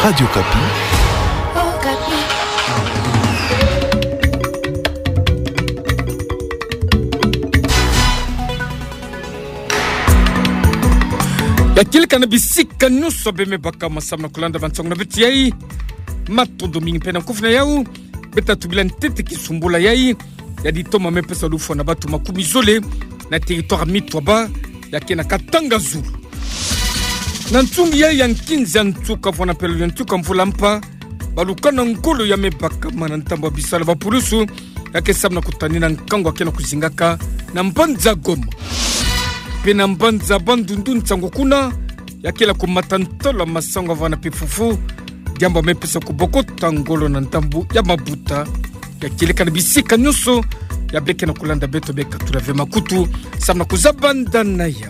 Radio Kapi. Yakili kana bisika nyuso beme baka masamna kulanda bansong na biti yai mato domingi pena kufna yau beta tubila ntete kisumbula yai yadi toma mepesa lufo na batu makumi zole na territoire mitwaba yakena katanga zulu na ntungi yai yankinzi antuka vwana pelu yantuka mvula mpa balukana ngolo ya mebaka mana ntambo bisala bapulusu yake samna kutanina nkango akena kuzingaka na mbanza goma pena mbanza bandundu ntsango kuna yakela kumatantola masango vana pifufu jambo mepesa kubokota ngolo na ntambu ya mabuta yakile kana bisika nyuso ya beke na kulanda beto beka tulave makutu samna kuzabanda na ya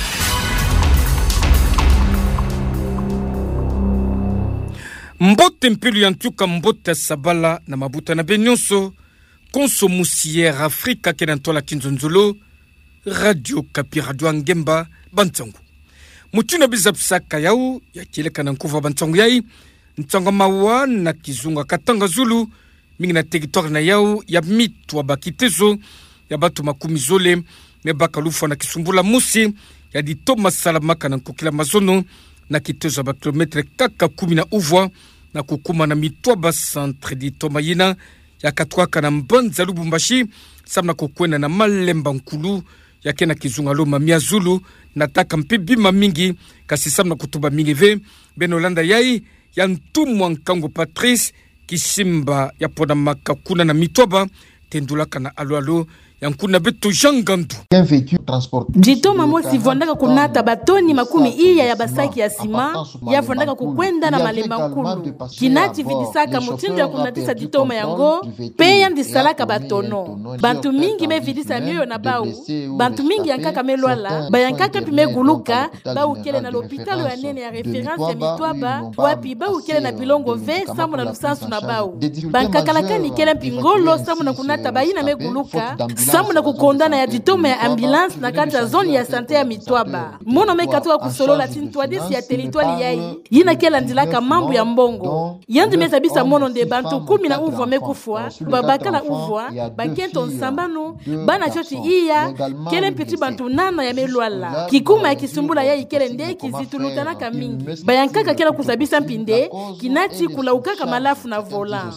mbote mpilu yantuka mbote sabala na mabuta na benyonso konso musière Afrika kenantola kinzonzolo Radio Kapi Radio Angemba Bantangu mutuna bizapsaka yau yakile kana nkuva Bantangu yai ntsanga mawa na kizunga katanga zulu mingi na territoire na yau ya mitwa bakitezo ya batu makumi zole mebaka lufa na kisumbula musi ya ditoma salamaka na nkokila mazono na kitezo ba kilometre kaka kumi na uvwa na kukuma na mitwa ba centre ditoma yina ya katwaka na mbanza lubumbashi samna kukwena na malemba nkulu yakena kizunga loma mia zulu nataka mpibima mingi kasi samna kutuba mingi ve benolanda yai ya ntumwa nkango Patrice kisimba ya pona makakuna na mitwaba tendulaka na alo yankuna beto jangandu Jitoma mosi vondaka kunata batoni makumi iya ya basaki ya sima ya vondaka kukwenda na malemba nkulu kinati vidisaka mutindo ya kunatisa ditoma yango pe yandisalaka batono bantu mingi me vidisa mioyo na bau bantu mingi yankaka melwala bayankaka pime guluka baukele na l'hôpital ya nene ya référence ya mitwaba wapi baukele na bilongo ve samu na lusansu na bau bankakalaka nikele mpingolo samu na kunata bayina me guluka samu na kukondana ya ditoma ya ambulance na kata zone ya santé ya mitwaba mono mekatoka kusolola tintwadisi ya territoire yai yina kela ndilaka mambu ya mbongo yandi mesabisa mono nde bantu kumi na uvwa mekufwa babakala uvwa bakento nsambano bana choti iya kele mpiti bantu nana ya melwala kikuma ya kisumbula yai kele nde kizitulutanaka mingi bayankaka kela kusabisa mpinde kinati kulaukaka malafu na volant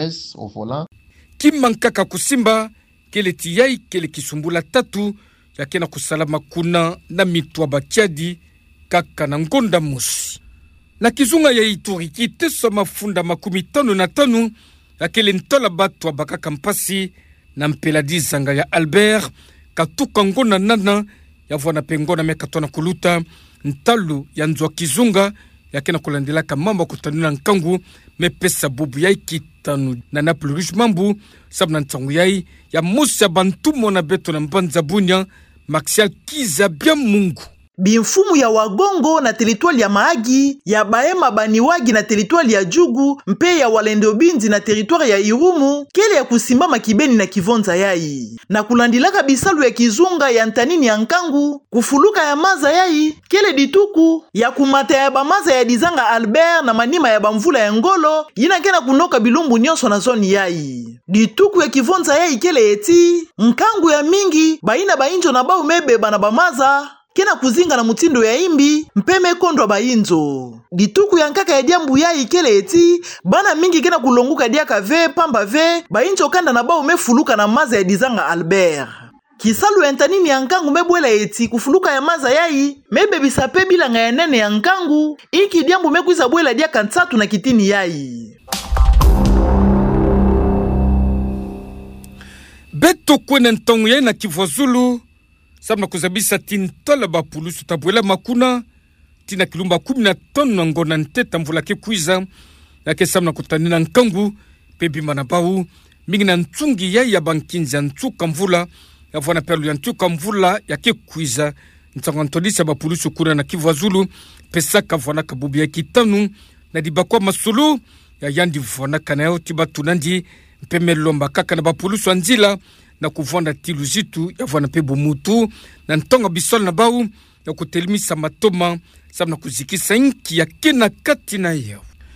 kimankaka kusimba kele tiyai kele kisumbula tatu yakena kusalama kuna na mitwa bakiadi kaka na ngonda musi na kizunga ya Ituri kitesa mafunda makumi tano na tanu yakele ntola batwa bakaka mpasi na mpeladi zanga ya Albert katuka ngona nana yavwana pengona mekatona kuluta ntalu ya nzwa kizunga yakena kulandelaka mambo kutanuna nkangu mepesa bubu ya kitanu na naplurush mambu sabna ntangu yai ya musa bantumo na beto na mbanza bunya Martial Kiza bia Mungu Bimfumu ya Wagongo na territoire ya Mahagi, ya Baema Baniwagi na territoire ya Jugu, mpe ya Walende Binzi na territoire ya Irumu, kele ya kusimbama Kibeni na Kivonza yai. Na kulandilaka bisalu ya Kizunga ya Ntanini ya Nkangu, kufuluka ya Maza yai, kele dituku, ya kumata ya Bamaza ya Dizanga Albert na manima ya Bamvula ya Ngolo, yina kena kunoka bilumbu nyonso na zoni yai. Dituku ya Kivonza yai kele eti, Nkangu ya mingi, baina bainjo na bau mebeba na Bamaza, kena kuzinga na mutindo ya imbi mpeme kondwa bainzo dituku ya nkaka ya diambu ya ikele eti bana mingi kena kulonguka diaka ve pamba ve bainzo kanda na bao mefuluka na maza ya Dizanga Albert kisalu ya Ntanini ya Nkangu mebwela eti kufuluka ya maza yai mebebisa pe bilanga ya nene ya Nkangu iki diambu mekuiza bwela diaka nsatu na kitini yai beto kwena ntongu yai na Kivwazulu sabna kuzabisa tintola bapulusu tabwela makuna tina kilumba 15 na ngona nteta mvula ke kuiza yake sabna kutanina nkangu pebima na bau mingi na ntungi ya bankinzi ya ntuka mvula ya vwana pelu ya ntuka mvula yake kuiza ntangantolisa bapulusu kuna na Kivwazulu pesaka vwana kabubi ya kitanu na dibakwa masulu ya yandi vwana kanayo tibatu nandi mpeme lomba kaka na bapulusu anzila na kuvonda tiluzitu ya vwana pe bomutu na ntonga bisol na bau ya kutelimisa matoma sabna kuzikisa inki ya kena kati na yao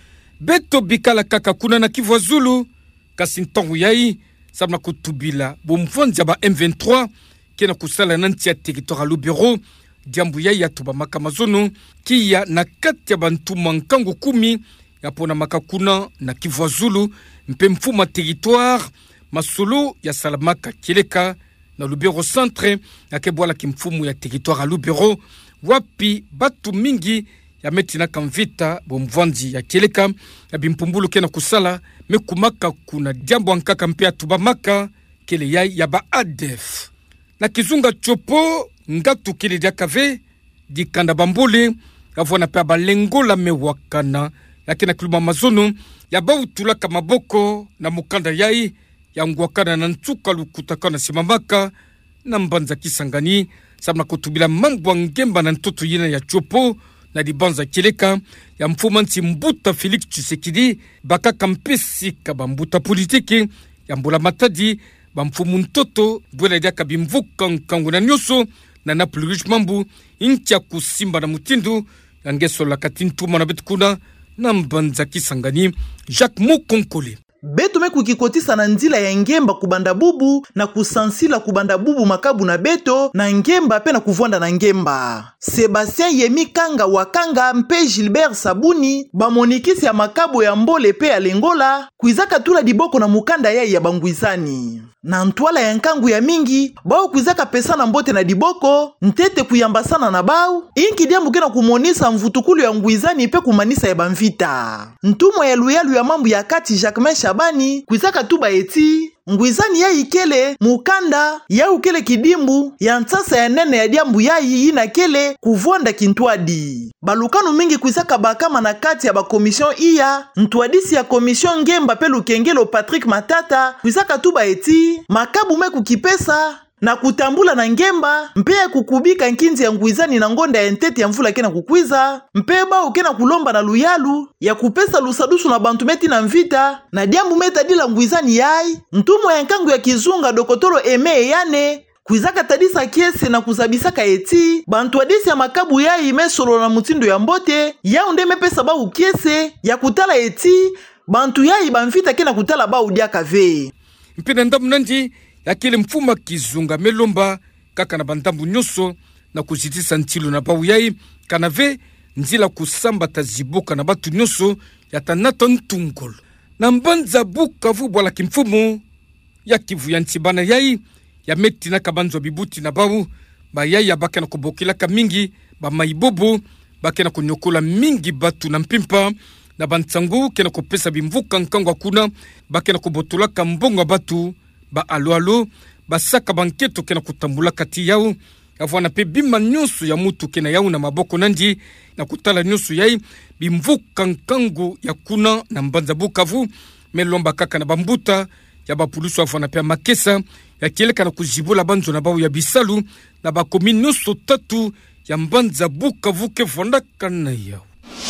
beto bikala kaka kuna na Kivu Zulu kasi ntongo yai sabna kutubila bomvonza ba M23 kena kusala nanti ya territoire Lubero diambu yai ya tuba makamazonu kia na kati ya bantu mankango 10 ya pona makakuna na Kivu Zulu mpe mfuma territoire masolo ya salamaka kileka na Lubero centre na kebwala kimfumu ya territoire Lubero wapi batu mingi ya metina kamvita bomvwanzi ya kileka ya bimpumbulu kena kusala mekumaka kuna diambo ankaka mpe atuba maka kele yai ya ba ADF na kizunga chopo ngatu kele diakave di kanda bambole avona pe balengola mewakana yakina kuluma mazono ya bautula kama maboko na mukanda yai ya ngwakana na ntuka lukutakana simamaka na mbanza kisangani sabna kutubila mambo ngemba na ntoto yina ya chopo na dibanza kileka ya mfumanti mbuta Felix Tshisekedi baka kampesi kabambuta politiki ya mbula matadi bamfumu ntoto bwela dia kabimvuka nkangu na nyoso na Napoli mambu incha kusimba na mutindu yangeso la katintuma na betukuna na mbanza kisangani Jacques Mukonkole beto mekukikotisa na nzila ya ngemba kubanda bubu na kusansila kubanda bubu makabu na beto na ngemba pe na kuvwanda na ngemba. Sebastien Yemi Kanga Wakanga mpe Gilbert Sabuni bamonikisi ya makabu ya mbole pe ya lengola kuizaka tula diboko na mukanda yai ya bangwizani. Na ntwala ya nkangu ya mingi bao kuizaka pesa na mbote na diboko ntete kuyambasana na bao inki diambu kena kumonisa mvutukulu ya ngwizani pe kumanisa ya bamvita. Ntumo ya luyalu ya mambu ya kati Jacques Shabani kuizaka tuba eti ngwizani ya ikele mukanda ya ukele kidimbu ya nsasa ya nene ya diambu yai ina kele kuvonda kintwadi. Balukanu mingi kuizaka bakama na kati ya bakomision iya ntwadisi ya komision ngemba pe lukengelo Patrick Matata kuizaka tuba eti makabu meku kipesa na kutambula na ngemba mpe ya kukubika nkinzi ya ngwizani na ngonda ya ntete ya mvula kena kukwiza mpe bao kena kulomba na luyalu ya kupesa lusadusu na bantu meti na mvita na diambu meta dila ngwizani yai ntumo ya nkangu ya kizunga dokotoro eme yane kuizaka tadisa kiese na kuzabisaka eti bantu adisi ya makabu yai mesolo na mutindo ya mbote ya unde mepesa bau kiese ya kutala eti bantu yai bamvita kena kutala bau diaka ve mpina ndamu nanji ya kile mfuma kizunga melomba kaka na bandambu nyoso na kuzitisa ntilo na bau yai kanave nzila kusamba taziboka na batu nyoso ya tanata ntungolo na mbanza Bukavu bwala kimfumu ya Kivu ya ntibana yai ya meti na kabanzo bibuti na bau ba yai ya baka na kubokila ka mingi ba maibobo baka na kunyokola mingi batu na mpimpa na bantsangu kena kupesa bimvuka nkangwa kuna baka na kubotula ka mbonga batu ba alo basaka banketo kena kutambula kati yao avwana pe bima nyusu ya mutu kena yao na maboko nanji na kutala nyusu yai bimvuka nkangu ya kuna na mbanza Bukavu melomba kaka na bambuta ya bapulusu avwana pe makesa ya kieleka na kujibula banzo na bau ya bisalu na bakomi nyusu tatu ya mbanza Bukavu ke fondaka na yao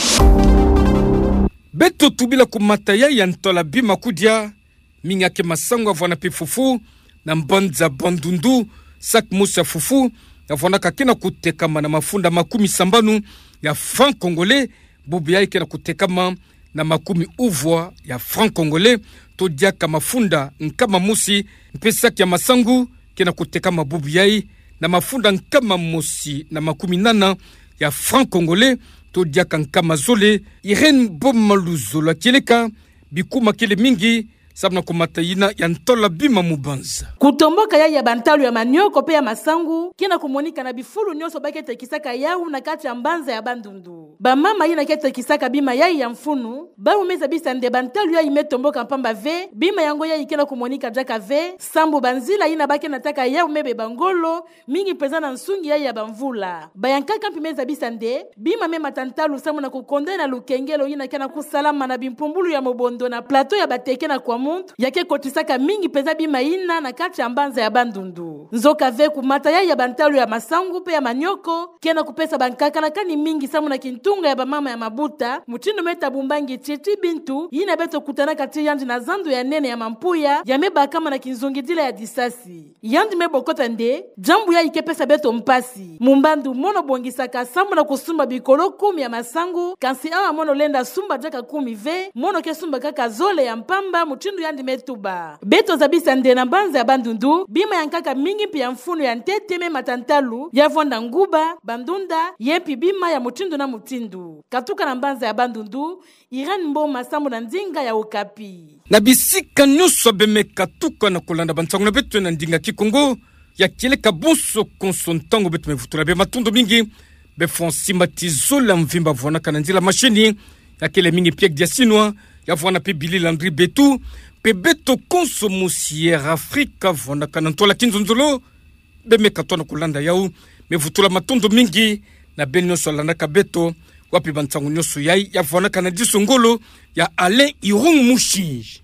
beto tubila kumata ya ntola bima kudia minga ke masango avwana pe fufu na mbanza bandundu sak musa fufu avwana kakena kutekama na mafunda 70 ya franc congolais bubu yake na kutekama na 10 ya franc congolais to diaka mafunda nkama musi mpesa ya masangu kena kutekama bubu yai na mafunda nkama musi na 18 ya franc congolais to diaka nkama zole Irene Bomaluzo la kileka bikuma kile mingi sabna kumatayina ya ntola bima mubanza kutomboka ya bantalu ya manioko pe ya masangu kina kumonika na bifulu nyoso bakete kisaka yau na kati ya mbanza ya bandundu ba mama yina kete kisaka bima yai ya mfunu ba umeza bisande bantalu ya imetomboka mpamba ve bima yango ya ikena kumonika jaka ve sambu banzila yina bake nataka yau mebe bangolo mingi pezana nsungi ya bamvula bayankaka mpimeza bisande bima mema tantalu samu na kukondena lukengelo yina kena kusalama na bimpumbulu ya mobondo na plateau ya bateke na kwa muntu yake kotisaka mingi peza bima ina na kati ya mbanza ya Bandundu. Nzoka ve kumata ya bantalu ya masangu pe ya manyoko kena kupesa bankakala kani mingi samu na kintunga ya bamama ya mabuta mutindo meta bumbangi Titi Bintu yina beto kutana kati yandi na zandu ya nene ya mampuya ya meba kama na kinzongidila ya disasi yandi mebokota nde jambu ya ikepesa beto mpasi mumbandu mono bongisaka samu na kusumba bikolo 10 ya masangu kansi awa mono lenda sumba jaka 10 ve mono kesumba kaka zole ya mpamba mutindo yandi metuba beto zabisa nde na mbanza ya Bandundu bima yankaka mingi pia mfunu ya ntete me matantalu ya vonda nguba bandunda yepi bima ya mutindo na mutindu katuka na mbanza ya Bandundu Irene Mboma sambu na ndinga ya Okapi na bisika nyuso beme katuka na kulanda bantangu na betu na ndinga kikongo ya kileka bonso konsontango betu mevutula be matundu mingi be fonsi matizola mvimba vwana kananzila machini ya kele mingi piek dia sinwa ya vwana pe Billy Landry betu pe beto konso musiere Afrika vwana kanantola kinzonzolo beme katona kulanda yau mevutula matundu mingi na benyo solanda kabeto wapi bantangu nyoso yai ya vwana kanadiso ngolo ya Alain Irung Mushi